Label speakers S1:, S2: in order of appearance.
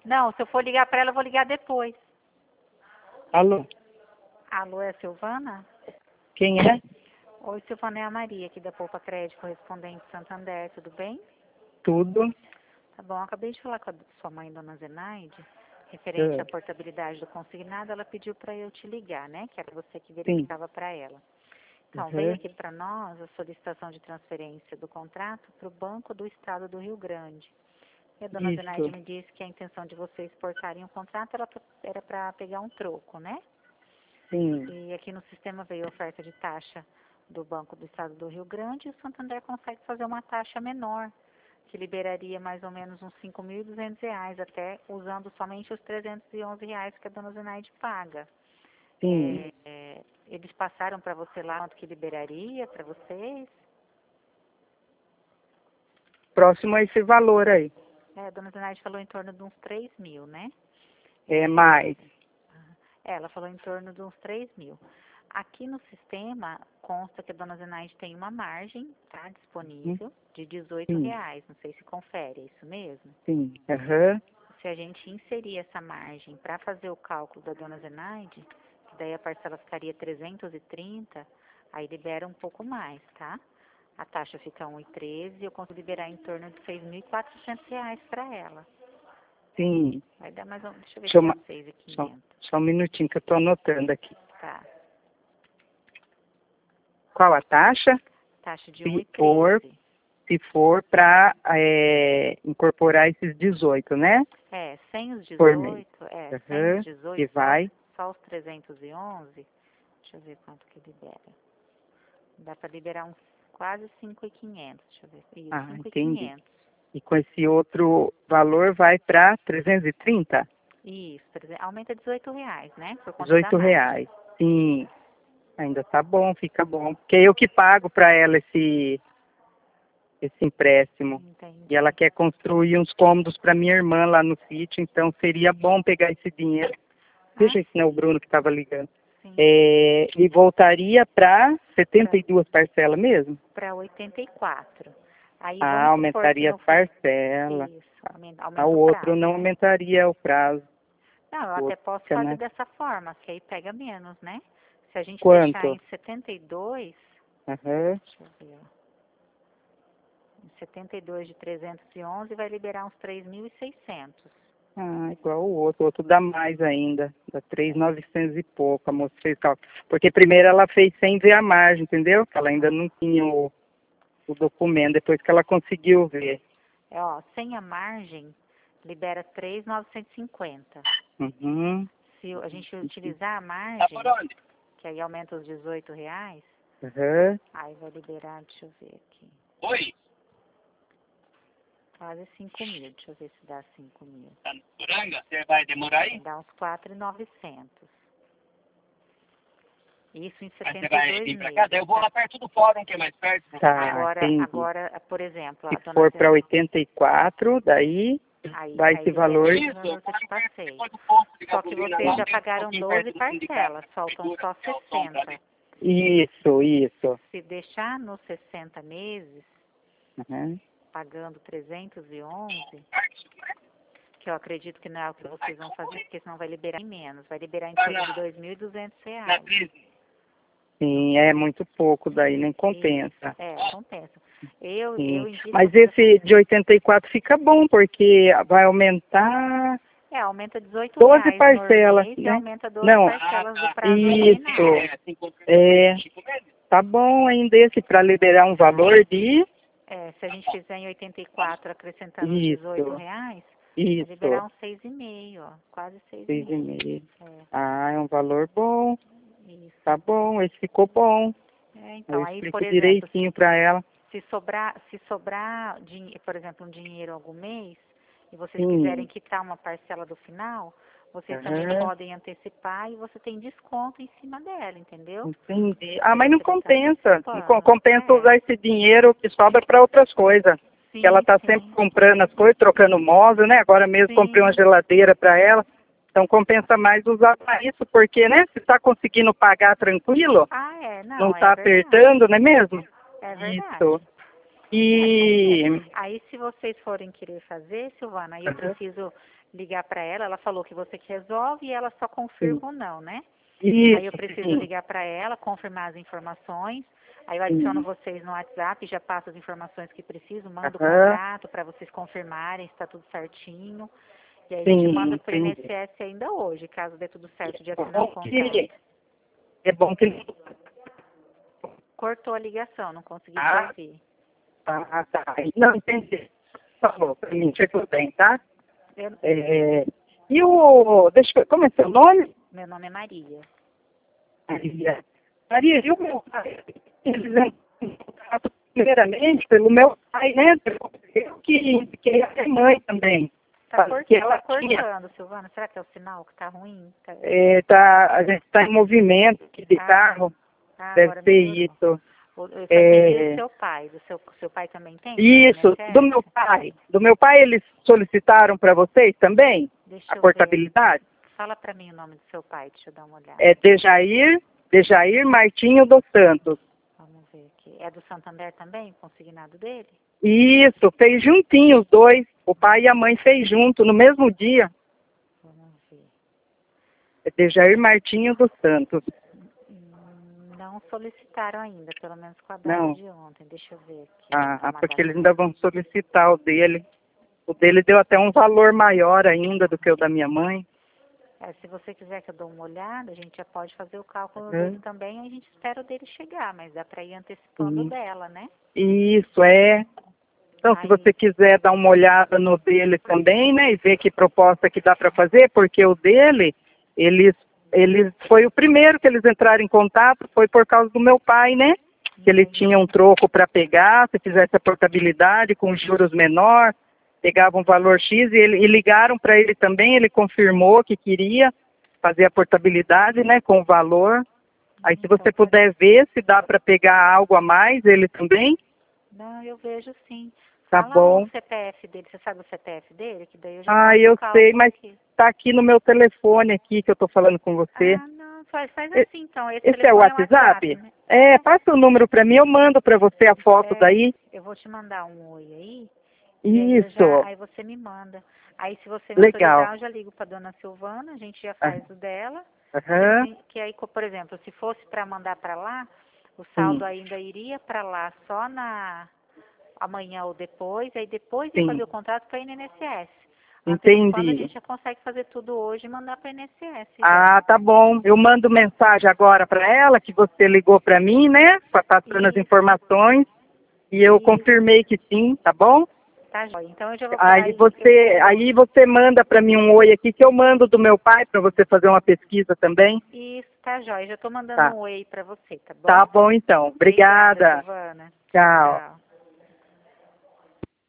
S1: Não, se eu for ligar para ela, eu vou ligar depois.
S2: Alô?
S1: Alô, é a Silvana?
S2: Quem é?
S1: Oi, Silvana, é a Maria aqui da Poupa Crédito, correspondente Santander, tudo bem?
S2: Tudo.
S1: Tá bom, acabei de falar com a sua mãe, dona Zenaide, referente à
S2: É,
S1: portabilidade do consignado, ela pediu para eu te ligar, né? Que era você que
S2: sim.
S1: verificava para ela. Então, veio
S2: Uhum.
S1: aqui para nós a solicitação de transferência do contrato para o Banco do Estado do Rio Grande. E a dona Zenaide
S2: Isso.
S1: me disse que a intenção de vocês exportarem o contrato era para pegar um troco, né?
S2: Sim.
S1: E aqui no sistema veio a oferta de taxa do Banco do Estado do Rio Grande e o Santander consegue fazer uma taxa menor, que liberaria mais ou menos uns R$ 5.200, até usando somente os R$ 311 que a dona Zenaide paga.
S2: Sim.
S1: Eles passaram para você lá quanto que liberaria para vocês?
S2: Próximo a esse valor aí.
S1: A dona Zenaide falou em torno de uns 3.000, né?
S2: É mais.
S1: Ela falou em torno de uns 3.000. Aqui no sistema consta que a dona Zenaide tem uma margem, tá,
S2: Uhum.
S1: disponível, de R$
S2: Sim.
S1: 18. Não sei se confere, é isso mesmo?
S2: Sim. Aham.
S1: Se a gente inserir essa margem para fazer o cálculo da dona Zenaide, que daí a parcela ficaria 330, aí libera um pouco mais, tá? A taxa fica 1,13 e eu consigo liberar em torno de R$ 6.400 para ela.
S2: Sim.
S1: Vai dar mais um, deixa eu ver
S2: Deixa
S1: se
S2: eu
S1: dá
S2: ma-
S1: 6.500.
S2: só um minutinho que eu estou anotando aqui.
S1: Tá.
S2: Qual a taxa?
S1: Taxa de
S2: Se for,
S1: 1,13.
S2: se for para incorporar esses 18, né?
S1: Sem os
S2: Por mês.
S1: 18, sem os
S2: Aham.
S1: 18,
S2: Que vai.
S1: só os 311, deixa eu ver quanto que libera. Dá para liberar uns quase 5.500, deixa eu ver. Isso,
S2: Ah, entendi.
S1: 5.500.
S2: E com esse outro valor vai para 330?
S1: Isso, aumenta R$ 18, né? Por conta da margem.
S2: R$ 18. Sim, ainda tá bom, fica bom. Porque eu que pago para ela esse empréstimo. E
S1: Entendi.
S2: ela quer construir uns cômodos para minha irmã lá no sítio, então seria bom pegar esse dinheiro.
S1: Ah,
S2: Veja se não é o Bruno que estava ligando.
S1: sim.
S2: E voltaria para 72 parcelas mesmo?
S1: Para 84. Aí
S2: Ah,
S1: vamos supor que
S2: aumentaria as
S1: no
S2: parcelas.
S1: isso,
S2: O
S1: aumenta o
S2: outro
S1: prazo,
S2: não
S1: né?
S2: aumentaria o prazo.
S1: Não, eu até posso
S2: Poxa,
S1: fazer
S2: né?
S1: dessa forma, que aí pega menos, né? Se a gente deixar
S2: Quanto?
S1: em 72,
S2: Aham.
S1: deixa eu ver, ó. Em 72 de 311 vai liberar uns 3.600.
S2: Ah, igual o outro dá mais ainda, dá 3.900 e pouco, a moça fez cálculo. Porque primeiro ela fez sem ver a margem, entendeu? Ela ainda não tinha o documento, depois que ela conseguiu ver.
S1: Ó, sem a margem, libera 3.950.
S2: Uhum.
S1: Se a gente utilizar a margem, que aí aumenta os R$ 18,
S2: Uhum.
S1: aí vai liberar, deixa eu ver aqui,
S3: Oi,
S1: quase 5.000. Deixa eu ver se dá 5.000.
S3: tá no Poranga? Você vai demorar
S1: Vai
S3: aí?
S1: dar uns 4.900. Isso em
S3: Aí você vai
S1: 72
S3: vir pra cá? Daí eu
S1: meses.
S3: vou lá perto do fórum, que é mais perto.
S2: Tá, entendi.
S1: Agora, por exemplo,
S2: Se
S1: a dona
S2: for para
S1: Zena,
S2: 84, daí vai esse
S1: libera
S2: valor.
S1: esses
S3: Isso, eu
S1: valores que eu te
S3: moro perto
S1: passei.
S3: depois do posto de
S1: Só que
S3: gasolina
S1: vocês
S3: lá,
S1: já
S3: bem um
S1: pagaram
S3: pouquinho
S1: 12
S3: perto do sindicato,
S1: parcelas, faltam
S3: prefeitura,
S1: só
S3: que é o Sombra
S1: 60.
S3: ali.
S2: Isso.
S1: Se deixar nos 60 meses,
S2: Uhum.
S1: pagando 311, que eu acredito que não é o que vocês vão fazer, porque senão vai liberar em menos, vai liberar em torno de
S3: Na
S1: R$ 2.200.
S3: crise.
S2: Sim, é muito pouco, daí nem compensa.
S1: Compensa. Eu
S2: Sim.
S1: indico
S2: Mas
S1: você
S2: esse
S1: fazer.
S2: de 84 fica bom, porque vai aumentar
S1: Aumenta R$
S2: 12
S1: 18 por
S2: parcelas,
S1: mês e
S2: né?
S1: aumenta 12
S2: Não,
S1: parcelas do prazo
S2: isso.
S1: original.
S2: É, tá bom ainda esse para liberar um valor de...
S1: Se a gente fizer em 84, acrescentando os
S2: Isso,
S1: R$ 18, vai liberar
S2: isso,
S1: uns 6,5, ó, quase 6,5.
S2: 6,5.
S1: É,
S2: Ah, é um valor bom,
S1: isso.
S2: tá bom, esse ficou bom. Eu
S1: Então, aí, por
S2: explico
S1: exemplo,
S2: direitinho para ela.
S1: se sobrar, por exemplo, um dinheiro algum mês, e vocês quiserem
S2: Sim.
S1: quitar uma parcela do final, vocês também
S2: Aham.
S1: podem antecipar e você tem desconto em cima dela, entendeu?
S2: Entendi.
S1: Porque
S2: Mas não
S1: você vai estar
S2: compensa. Não
S1: antecipando.
S2: compensa usar esse dinheiro que sobra para outras coisas. Que ela
S1: Sim,
S2: está sempre
S1: sim,
S2: comprando as coisas, trocando móvel, né? Agora mesmo comprei uma
S1: sim.
S2: geladeira para ela. Então compensa mais usar para isso, porque, né? Se está conseguindo pagar tranquilo, não
S1: Não, é
S2: está
S1: verdade.
S2: apertando, não é mesmo?
S1: É
S2: Isso.
S1: verdade.
S2: E...
S1: Aí, se vocês forem querer fazer, Silvana, aí eu preciso ligar para ela. Ela falou que você que resolve e ela só confirma ou não, né?
S2: Isso,
S1: Aí eu preciso
S2: sim.
S1: ligar para ela, confirmar as informações. Aí eu adiciono vocês no WhatsApp, já passo as informações que preciso, mando o contrato para vocês confirmarem se está tudo certinho. E aí a gente manda para o INSS ainda hoje, caso dê tudo certo de assinar o contrato.
S2: É bom que...
S1: Cortou a ligação, não consegui te ouvir.
S2: Tá. Não, entendi. Falou para mim, chegou bem, tá? E o... Deixa eu... Como é seu nome?
S1: Meu nome é Maria.
S2: Maria, e o meu pai? Eles entraram em contato primeiramente pelo meu pai, né? Eu que indiquei a minha mãe também.
S1: Tá cortando, Silvana. Será que é o sinal que tá ruim?
S2: A gente está em movimento aqui de carro. Deve ser isso.
S1: Eu só entendi do seu pai. Seu pai também tem?
S2: Isso, do meu pai. Do meu pai eles solicitaram para vocês também?
S1: Deixa
S2: a portabilidade?
S1: Fala para mim o nome do seu pai, deixa eu dar uma olhada.
S2: É Dejair Martinho dos Santos.
S1: Vamos ver aqui. É do Santander também, consignado dele?
S2: Isso, fez juntinho os dois. O pai e a mãe fez junto, no mesmo dia.
S1: Vamos ver.
S2: É Dejair Martinho dos Santos.
S1: Não solicitaram ainda, pelo menos com a data de ontem. Deixa eu ver aqui.
S2: Porque eles ainda vão solicitar o dele. O dele deu até um valor maior ainda do que o da minha mãe.
S1: Se você quiser que eu dê uma olhada, a gente já pode fazer o cálculo dele também, a gente espera o dele chegar, mas dá para ir antecipando dela, né?
S2: Isso, Então, se você quiser dar uma olhada no dele também, né, e ver que proposta que dá para fazer, porque o dele, eles foi o primeiro que eles entraram em contato, foi por causa do meu pai, né? Que ele tinha um troco para pegar, se fizesse a portabilidade com juros menor, pegava um valor X e ligaram para ele também, ele confirmou que queria fazer a portabilidade, né, com o valor. Aí se você puder ver se dá para pegar algo a mais, ele também.
S1: Não, eu vejo sim.
S2: Tá
S1: Fala
S2: bom.
S1: o CPF dele, você sabe o CPF dele? Que daí eu já
S2: eu sei, mas tá aqui no meu telefone aqui que eu tô falando com você.
S1: Não, faz assim então.
S2: Esse é o WhatsApp?
S1: Né?
S2: Passa o número para mim, eu mando para você a foto daí.
S1: Eu vou te mandar um oi aí.
S2: Isso.
S1: Aí você me manda. Aí se você me autorizar, eu já ligo para dona Silvana, a gente já faz o dela. Que aí, por exemplo, se fosse para mandar para lá, o saldo ainda iria para lá só na amanhã ou depois, aí depois de fazer o contrato para ir no INSS.
S2: Entendi.
S1: A gente já consegue fazer tudo hoje e mandar para o INSS.
S2: Tá bom. Eu mando mensagem agora para ela, que você ligou para mim, né? Passando as informações. E eu confirmei que sim, tá bom?
S1: Tá, joia. Então eu já vou...
S2: Aí você manda para mim um oi aqui, que eu mando do meu pai, para você fazer uma pesquisa também.
S1: Isso, tá, joia. Já tô mandando um oi para você, tá bom?
S2: Tá bom, então. Obrigada.
S1: Silvana.
S2: Tchau.